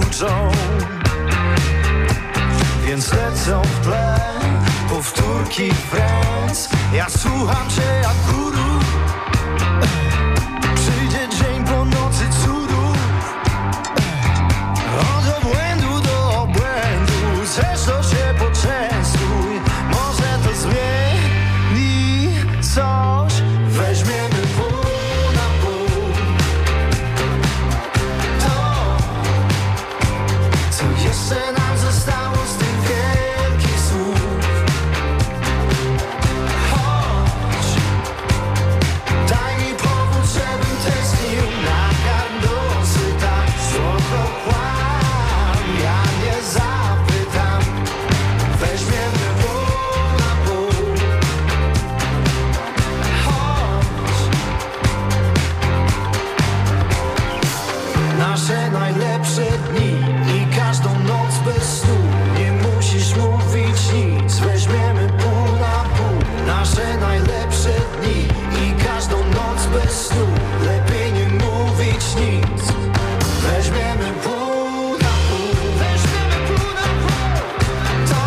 uczą. Więc lecą w tle powtórki Friends. Ja słucham cię jak guru. Przyjdzie dzień po nocy cudu. Od obłędu do obłędu. Chcesz to się poczęstuj. Może to zmieni coś. Weźmiemy pół na pół. To, co jeszcze nam zostało z tych wielkich słów. Chodź, daj mi powód, żebym tęsknił na gardosy. Tak słodko kłam, ja nie zapytam. Weźmiemy pół na pół. Chodź, nasze najlepsze dni i każdą noc bez snu. Nie musisz mówić nic. Weźmiemy pół na pół. Nasze najlepsze dni i każdą noc bez snu. Lepiej nie mówić nic. Weźmiemy pół na pół. Weźmiemy pół na pół. To,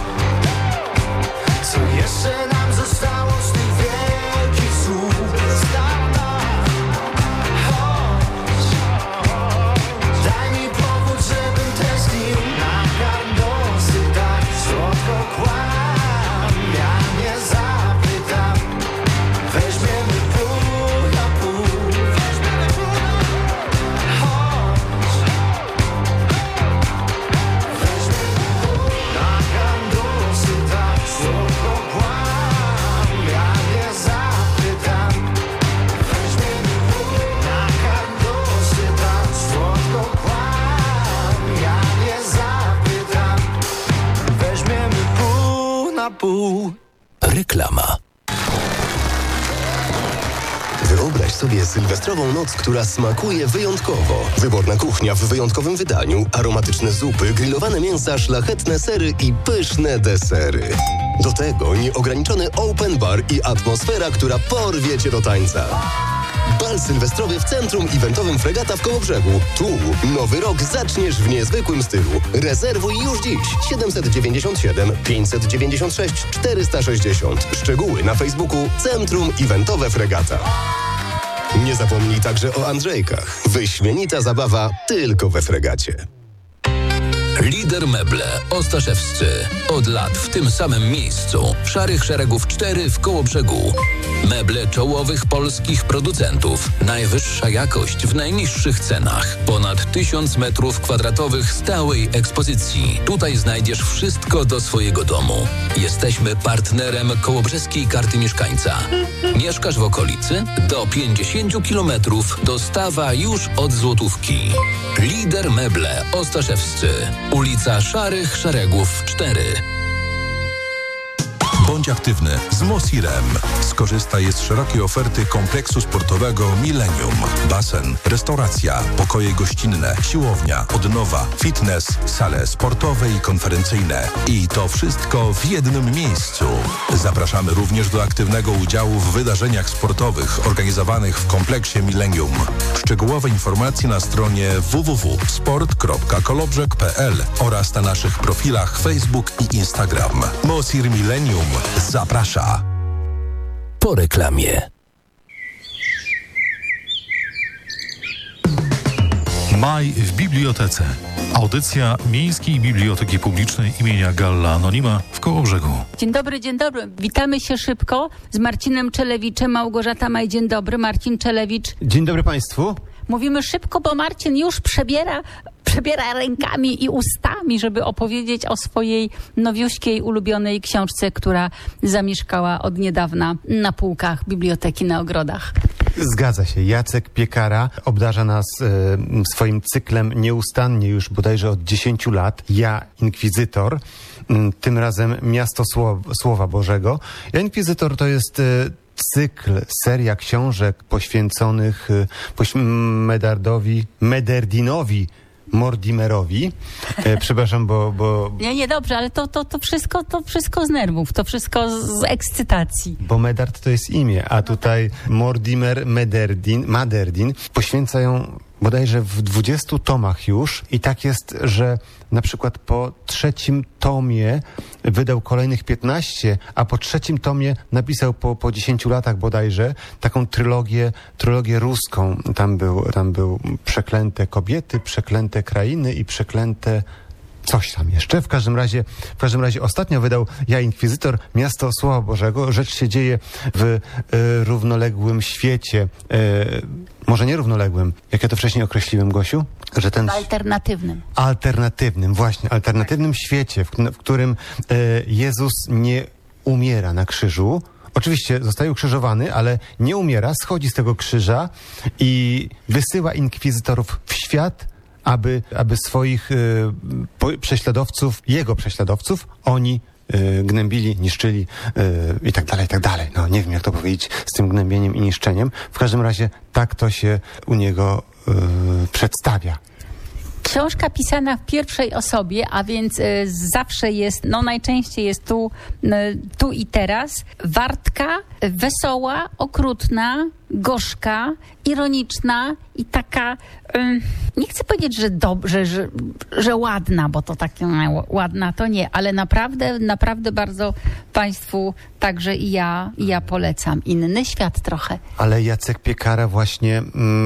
co jeszcze nam zostało z tych wielkich słów. Chodź, daj mi powód, żebym tęsknił na gardosy. Tak słodko kłam, ja nie zapytam. Weźmiemy pół na pół. Weźmiemy pół na pół. Chodź, weźmiemy pół na gardosy. Tak słodko kłam, ja nie zapytam. Weźmiemy pół na gardosy. Tak słodko kłam, ja nie zapytam. Weźmiemy pół na pół. Reklama. Wyobraź sobie sylwestrową noc, która smakuje wyjątkowo. Wyborna kuchnia w wyjątkowym wydaniu, aromatyczne zupy, grillowane mięsa, szlachetne sery i pyszne desery. Do tego nieograniczony open bar i atmosfera, która porwie cię do tańca. Bal sylwestrowy w centrum eventowym Fregata w Kołobrzegu. Tu nowy rok zaczniesz w niezwykłym stylu. Rezerwuj już dziś 797 596 460. Szczegóły na Facebooku Centrum Eventowe Fregata. Nie zapomnij także o Andrzejkach. Wyśmienita zabawa tylko we Fregacie. Lider Meble Ostaszewscy. Od lat w tym samym miejscu. Szarych Szeregów 4 w Kołobrzegu. Meble czołowych polskich producentów. Najwyższa jakość w najniższych cenach. Ponad 1000 metrów kwadratowych stałej ekspozycji. Tutaj znajdziesz wszystko do swojego domu. Jesteśmy partnerem Kołobrzeskiej Karty Mieszkańca. Mieszkasz w okolicy? Do 50 kilometrów dostawa już od złotówki. Lider Meble Ostaszewscy. Ulica Szarych Szeregów 4. Bądź aktywny z Mosirem. Skorzystaj z szerokiej oferty kompleksu sportowego Millennium. Basen, restauracja, pokoje gościnne, siłownia, odnowa, fitness, sale sportowe i konferencyjne. I to wszystko w jednym miejscu. Zapraszamy również do aktywnego udziału w wydarzeniach sportowych organizowanych w kompleksie Millennium. Szczegółowe informacje na stronie www.sport.kolobrzeg.pl oraz na naszych profilach Facebook i Instagram. Mosir Millennium zaprasza. Po reklamie. Maj w bibliotece. Audycja Miejskiej Biblioteki Publicznej imienia Galla Anonima w Kołobrzegu. Dzień dobry, dzień dobry. Witamy się szybko z Marcinem Czelewiczem. Małgorzata Maj, dzień dobry. Marcin Czelewicz. Dzień dobry Państwu. Mówimy szybko, bo Marcin już przebiera rękami i ustami, żeby opowiedzieć o swojej nowiuśkiej, ulubionej książce, która zamieszkała od niedawna na półkach biblioteki na Ogrodach. Zgadza się. Jacek Piekara obdarza nas swoim cyklem nieustannie już bodajże od 10 lat. Ja, Inkwizytor. Tym razem Miasto Słowa Bożego. Ja, Inkwizytor to jest cykl, seria książek poświęconych Medardinowi Mortimerowi. Przepraszam, bo... Nie, dobrze, ale to wszystko z nerwów, to wszystko z ekscytacji. Bo Medard to jest imię, a tutaj Mortimer Maderdin poświęcają bodajże w 20 tomach już i tak jest, że na przykład po 3 tomie wydał kolejnych 15, a po 3 tomie napisał po 10 latach bodajże taką trylogię ruską. Tam był Przeklęte kobiety, Przeklęte krainy i Przeklęte coś tam jeszcze. W każdym razie ostatnio wydał Ja Inkwizytor, Miasto Słowa Bożego. Rzecz się dzieje w równoległym świecie. Może nie równoległym. Jak ja to wcześniej określiłem, Gosiu? Że ten... Alternatywnym, właśnie. Alternatywnym świecie, w którym Jezus nie umiera na krzyżu. Oczywiście zostaje ukrzyżowany, ale nie umiera. Schodzi z tego krzyża i wysyła inkwizytorów w świat, aby swoich prześladowców, jego prześladowców, oni gnębili, niszczyli i tak dalej. No nie wiem, jak to powiedzieć z tym gnębieniem i niszczeniem. W każdym razie tak to się u niego przedstawia. Książka pisana w pierwszej osobie, a więc zawsze jest, najczęściej jest tu i teraz. Wartka, wesoła, okrutna, gorzka, ironiczna i taka, nie chcę powiedzieć, że ładna, bo to takie ładna to nie, ale naprawdę bardzo Państwu, także i ja polecam. Inny świat trochę. Ale Jacek Piekara właśnie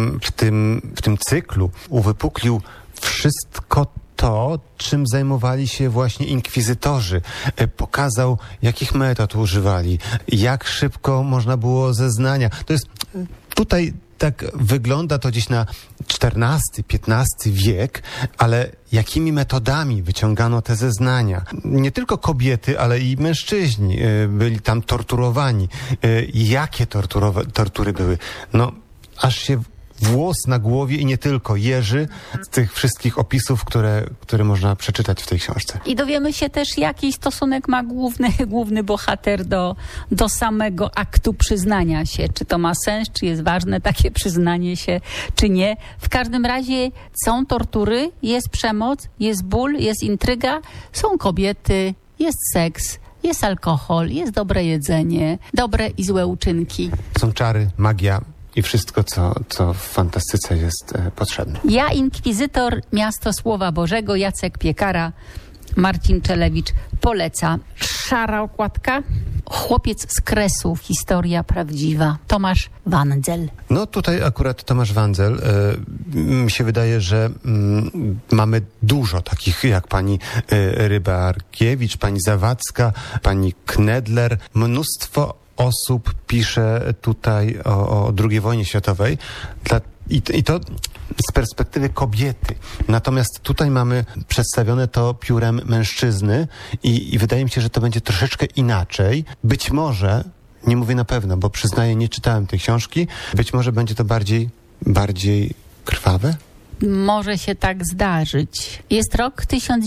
w tym cyklu uwypuklił wszystko to, czym zajmowali się właśnie inkwizytorzy. Pokazał, jakich metod używali, jak szybko można było zeznania. To jest tutaj tak wygląda to gdzieś na XIV-XV wiek, ale jakimi metodami wyciągano te zeznania? Nie tylko kobiety, ale i mężczyźni byli tam torturowani. Jakie tortury były? No, aż się włos na głowie i nie tylko jeży z tych wszystkich opisów, które można przeczytać w tej książce. I dowiemy się też, jaki stosunek ma główny bohater do samego aktu przyznania się. Czy to ma sens, czy jest ważne takie przyznanie się, czy nie. W każdym razie są tortury, jest przemoc, jest ból, jest intryga, są kobiety, jest seks, jest alkohol, jest dobre jedzenie, dobre i złe uczynki. Są czary, magia i wszystko, co w fantastyce jest potrzebne. Ja Inkwizytor, Miasto Słowa Bożego, Jacek Piekara, Marcin Czelewicz poleca. Szara okładka, Chłopiec z Kresów, historia prawdziwa, Tomasz Wandzel. No tutaj akurat Tomasz Wandzel, mi się wydaje, że mamy dużo takich jak pani Rybarkiewicz, pani Zawadzka, pani Knedler, mnóstwo osób pisze tutaj o II wojnie światowej i to z perspektywy kobiety. Natomiast tutaj mamy przedstawione to piórem mężczyzny i wydaje mi się, że to będzie troszeczkę inaczej. Być może, nie mówię na pewno, bo przyznaję, nie czytałem tej książki, być może będzie to bardziej krwawe? Może się tak zdarzyć. Jest rok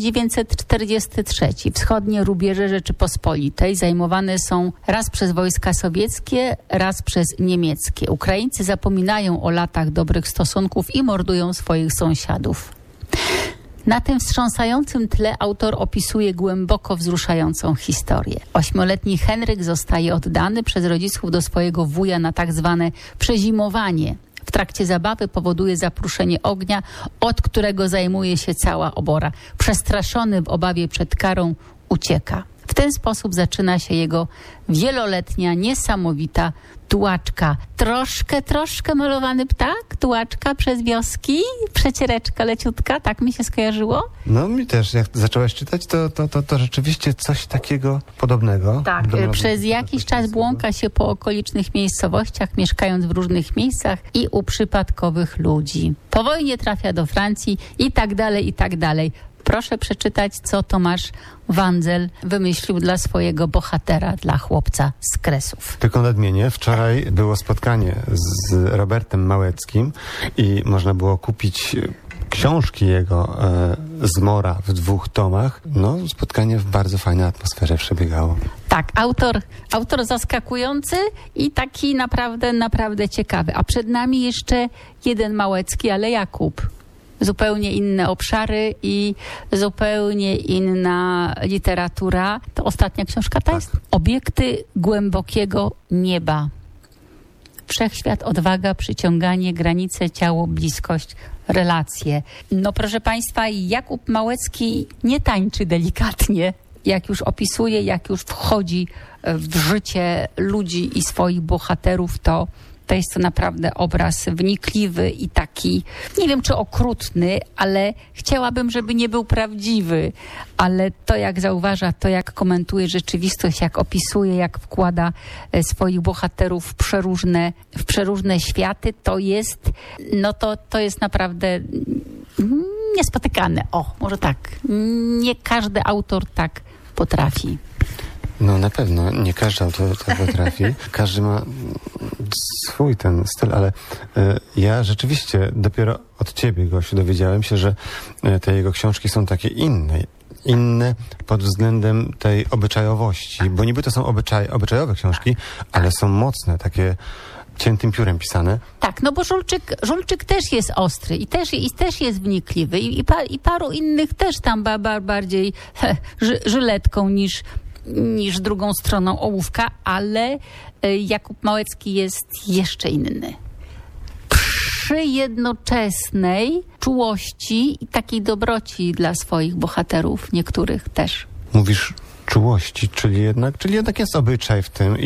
1943. Wschodnie rubieże Rzeczypospolitej zajmowane są raz przez wojska sowieckie, raz przez niemieckie. Ukraińcy zapominają o latach dobrych stosunków i mordują swoich sąsiadów. Na tym wstrząsającym tle autor opisuje głęboko wzruszającą historię. 8-letni Henryk zostaje oddany przez rodziców do swojego wuja na tak zwane przezimowanie. W trakcie zabawy powoduje zapruszenie ognia, od którego zajmuje się cała obora. Przestraszony w obawie przed karą ucieka. W ten sposób zaczyna się jego wieloletnia, niesamowita tułaczka. Troszkę malowany ptak, tułaczka przez wioski, przeciereczka leciutka, tak mi się skojarzyło? No mi też, jak zaczęłaś czytać, to rzeczywiście coś takiego podobnego. Tak, przez jakiś czas błąka się po okolicznych miejscowościach, mieszkając w różnych miejscach i u przypadkowych ludzi. Po wojnie trafia do Francji i tak dalej. Proszę przeczytać, co Tomasz Wandzel wymyślił dla swojego bohatera, dla chłopca z Kresów. Tylko nadmienię, wczoraj było spotkanie z Robertem Małeckim i można było kupić książki jego Zmora w 2 tomach. No, spotkanie w bardzo fajnej atmosferze przebiegało. Tak, autor zaskakujący i taki naprawdę ciekawy. A przed nami jeszcze jeden Małecki, ale Jakub. Zupełnie inne obszary i zupełnie inna literatura. To ostatnia książka ta jest? Obiekty głębokiego nieba. Wszechświat, odwaga, przyciąganie, granice, ciało, bliskość, relacje. No proszę Państwa, Jakub Małecki nie tańczy delikatnie. Jak już opisuje, jak już wchodzi w życie ludzi i swoich bohaterów, to jest to naprawdę obraz wnikliwy i taki, nie wiem czy okrutny, ale chciałabym, żeby nie był prawdziwy. Ale to jak zauważa, to jak komentuje rzeczywistość, jak opisuje, jak wkłada swoich bohaterów w przeróżne światy, to jest, to jest naprawdę niespotykane. O, może tak. Nie każdy autor tak potrafi. No na pewno, nie każdy autor to potrafi. Każdy ma swój ten styl, ale ja rzeczywiście dopiero od ciebie, Gosiu, dowiedziałem się, że te jego książki są takie inne pod względem tej obyczajowości, bo niby to są obyczajowe książki, ale są mocne, takie ciętym piórem pisane. Tak, no bo Żulczyk też jest ostry i też jest wnikliwy i paru innych też tam bardziej żyletką niż drugą stroną ołówka, ale Jakub Małecki jest jeszcze inny. Przy jednoczesnej czułości i takiej dobroci dla swoich bohaterów, niektórych też. Mówisz czułości, czyli jednak jest obyczaj w tym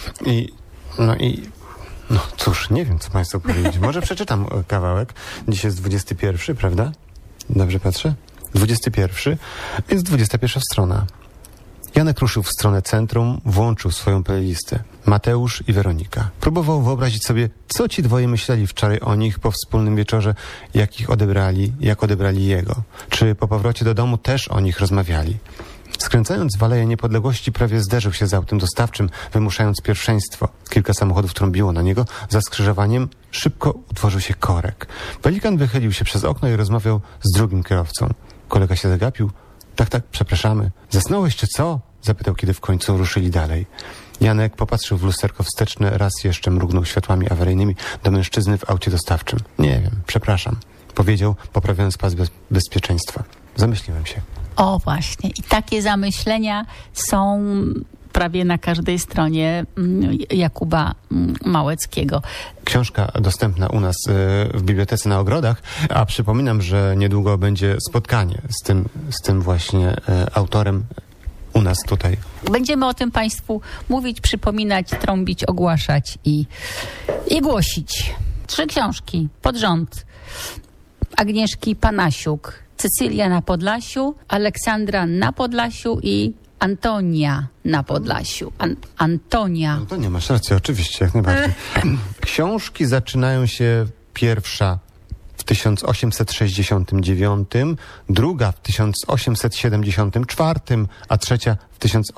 no cóż, nie wiem, co Państwu powiedzieć. Może przeczytam kawałek. Dziś jest 21, prawda? Dobrze patrzę? 21, jest 21 strona. Janek ruszył w stronę centrum, włączył swoją playlistę. Mateusz i Weronika. Próbował wyobrazić sobie, co ci dwoje myśleli wczoraj o nich po wspólnym wieczorze, jak odebrali jego. Czy po powrocie do domu też o nich rozmawiali. Skręcając w Aleję Niepodległości prawie zderzył się z autem dostawczym, wymuszając pierwszeństwo. Kilka samochodów trąbiło na niego. Za skrzyżowaniem szybko utworzył się korek. Pelikan wychylił się przez okno i rozmawiał z drugim kierowcą. Kolega się zagapił. Tak, przepraszamy. Zasnąłeś czy co? Zapytał, kiedy w końcu ruszyli dalej. Janek popatrzył w lusterko wsteczne, raz jeszcze mrugnął światłami awaryjnymi do mężczyzny w aucie dostawczym. Nie wiem, przepraszam, powiedział, poprawiając pas bezpieczeństwa. Zamyśliłem się. O właśnie, i takie zamyślenia są prawie na każdej stronie Jakuba Małeckiego. Książka dostępna u nas w Bibliotece na Ogrodach, a przypominam, że niedługo będzie spotkanie z tym właśnie autorem u nas tutaj. Będziemy o tym Państwu mówić, przypominać, trąbić, ogłaszać i głosić. 3 książki pod rząd Agnieszki Panasiuk, Cecylia na Podlasiu, Aleksandra na Podlasiu i Antonia na Podlasiu. Antonia, masz rację, oczywiście, jak najbardziej. Książki zaczynają się pierwsza w 1869, druga w 1874, a trzecia w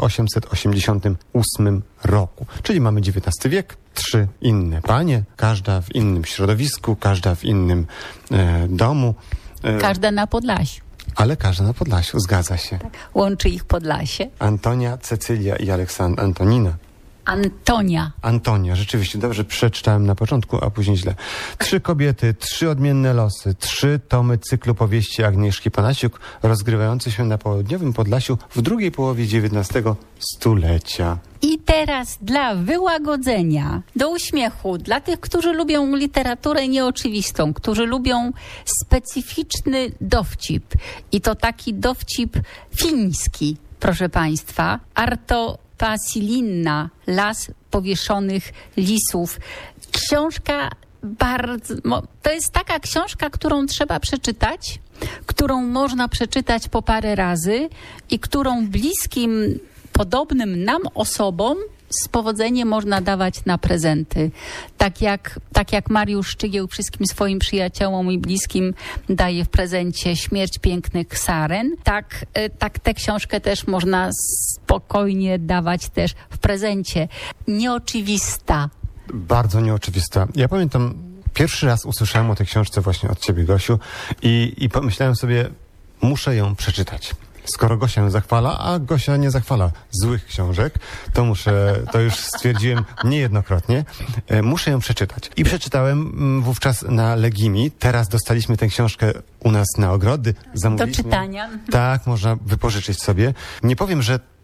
1888 roku. Czyli mamy XIX wiek, 3 inne panie, każda w innym środowisku, każda w innym domu. Każda na Podlasiu. Ale każda na Podlasiu, zgadza się. Tak. Łączy ich Podlasie. Antonia, Cecylia i Antonina. Antonia, rzeczywiście, dobrze przeczytałem na początku, a później źle. 3 kobiety, 3 odmienne losy, 3 tomy cyklu powieści Agnieszki Panasiuk, rozgrywające się na południowym Podlasiu w drugiej połowie XIX stulecia. I teraz dla wyłagodzenia, do uśmiechu, dla tych, którzy lubią literaturę nieoczywistą, którzy lubią specyficzny dowcip. I to taki dowcip fiński, proszę Państwa. Arto Pasilinna, Las powieszonych lisów. Książka to jest taka książka, którą trzeba przeczytać, którą można przeczytać po parę razy i którą bliskim, podobnym nam osobom z powodzeniem można dawać na prezenty. Tak jak Mariusz Szczygieł wszystkim swoim przyjaciołom i bliskim daje w prezencie Śmierć pięknych saren, tak tę książkę też można spokojnie dawać też w prezencie. Nieoczywista. Bardzo nieoczywista. Ja pamiętam, pierwszy raz usłyszałem o tej książce właśnie od ciebie, Gosiu, i pomyślałem sobie, muszę ją przeczytać. Skoro Gosia ją zachwala, a Gosia nie zachwala złych książek, to już stwierdziłem niejednokrotnie, muszę ją przeczytać. I przeczytałem wówczas na Legimi. Teraz dostaliśmy tę książkę u nas na Ogrody. Zamówiliśmy. Do czytania. Tak, można wypożyczyć sobie. Nie powiem, że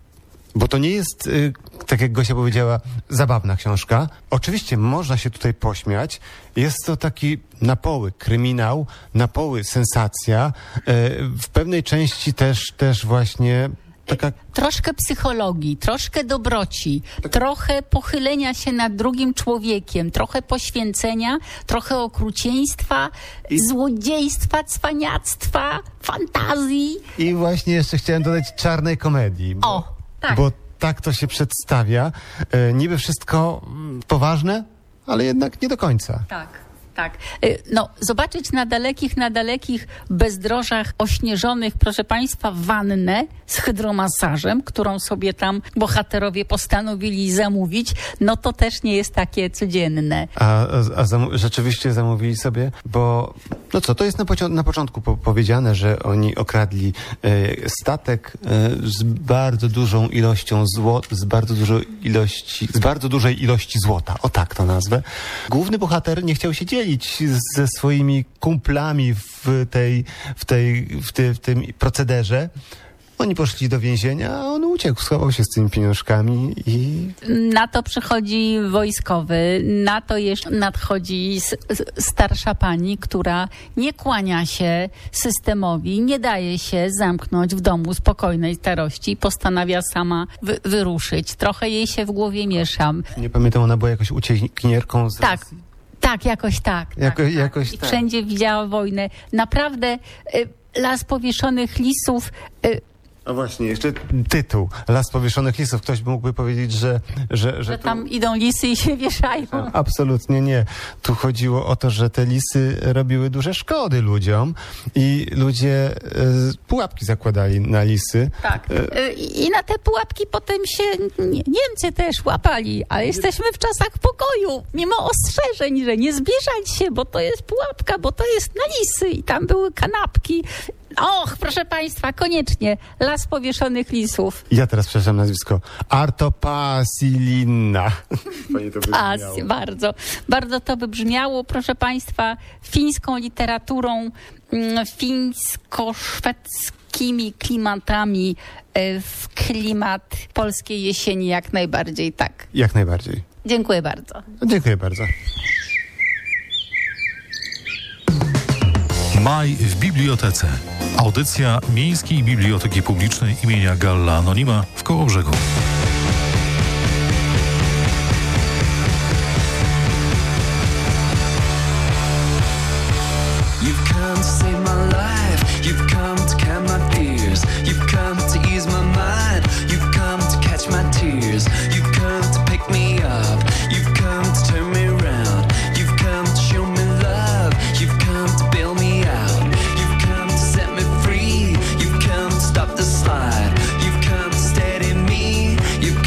Bo to nie jest, tak jak Gosia powiedziała, zabawna książka. Oczywiście można się tutaj pośmiać. Jest to taki na poły kryminał, na poły sensacja. W pewnej części też właśnie taka... Troszkę psychologii, troszkę dobroci, trochę pochylenia się nad drugim człowiekiem, trochę poświęcenia, trochę okrucieństwa, złodziejstwa, cwaniactwa, fantazji. I właśnie jeszcze chciałem dodać czarnej komedii. Tak. Bo tak to się przedstawia. Niby wszystko poważne, ale jednak nie do końca. Tak. No, zobaczyć na dalekich bezdrożach ośnieżonych, proszę państwa, wannę z hydromasażem, którą sobie tam bohaterowie postanowili zamówić, no to też nie jest takie codzienne. Rzeczywiście zamówili sobie, bo no co, to jest na początku powiedziane, że oni okradli statek z bardzo dużą ilością z bardzo dużej ilości złota. O tak to nazwę. Główny bohater nie chciał się dzielić ze swoimi kumplami w tym procederze. Oni poszli do więzienia, a on uciekł, schował się z tymi pieniążkami i... Na to przychodzi wojskowy, na to jeszcze nadchodzi starsza pani, która nie kłania się systemowi, nie daje się zamknąć w domu spokojnej starości, postanawia sama wyruszyć. Trochę jej się w głowie miesza. Nie pamiętam, ona była jakoś uciekinierką z... Tak, jakoś tak. Jakoś I tak. wszędzie widziała wojnę. Naprawdę Las powieszonych lisów... A właśnie, jeszcze tytuł. Las powieszonych lisów. Ktoś mógłby powiedzieć, że tam idą lisy i się wieszają. Absolutnie nie. Tu chodziło o to, że te lisy robiły duże szkody ludziom i ludzie pułapki zakładali na lisy. Tak. I na te pułapki potem się Niemcy też łapali, ale jesteśmy w czasach pokoju, mimo ostrzeżeń, że nie zbliżać się, bo to jest pułapka, bo to jest na lisy i tam były kanapki. Och, proszę państwa, koniecznie. Las powieszonych lisów. Ja teraz przepraszam nazwisko. Artopasilina. Bardzo to wybrzmiało, proszę państwa, fińską literaturą, fińsko-szwedzkimi klimatami, w klimat polskiej jesieni jak najbardziej, tak. Jak najbardziej. Dziękuję bardzo. Dziękuję bardzo. Maj w bibliotece. Audycja Miejskiej Biblioteki Publicznej imienia Galla Anonima w Kołobrzegu. You've come to save my life. You've come to calm my fears. You've come to ease my mind. You've come to catch my tears. You've come to pick me up. You've come to turn me around. You've come to show me love. You've come to bail me out. You've come to set me free. You've come to stop the slide. You've come to steady me. You've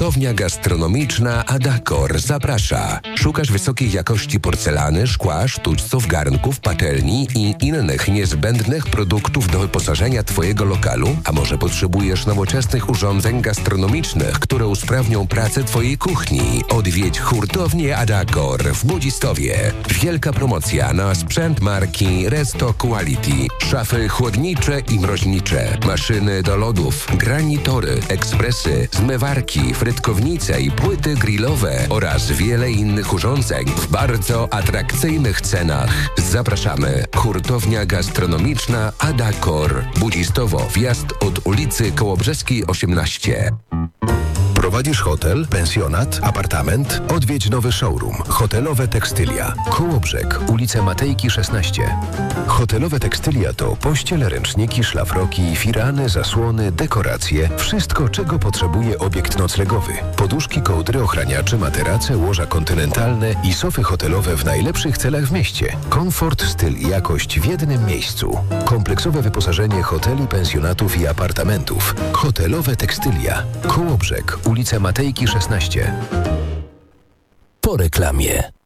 Hurtownia gastronomiczna Adakor zaprasza. Szukasz wysokiej jakości porcelany, szkła, sztućców, garnków, patelni i innych niezbędnych produktów do wyposażenia Twojego lokalu? A może potrzebujesz nowoczesnych urządzeń gastronomicznych, które usprawnią pracę Twojej kuchni? Odwiedź Hurtownię Adakor w Budzistowie. Wielka promocja na sprzęt marki Resto Quality. Szafy chłodnicze i mroźnicze, maszyny do lodów, granitory, ekspresy, zmywarki, frytkownice i płyty grillowe oraz wiele innych urządzeń w bardzo atrakcyjnych cenach. Zapraszamy. Hurtownia gastronomiczna Adakor. Budzistowo, wjazd od ulicy Kołobrzeskiej 18. Prowadzisz hotel, pensjonat, apartament? Odwiedź nowy showroom. Hotelowe Tekstylia. Kołobrzeg, ulica Matejki 16. Hotelowe Tekstylia to pościel, ręczniki, szlafroki, firany, zasłony, dekoracje. Wszystko, czego potrzebuje obiekt noclegowy. Poduszki, kołdry, ochraniacze, materace, łoża kontynentalne i sofy hotelowe w najlepszych celach w mieście. Komfort, styl i jakość w jednym miejscu. Kompleksowe wyposażenie hoteli, pensjonatów i apartamentów. Hotelowe Tekstylia. Kołobrzeg, ulica Matejki 16. Po reklamie.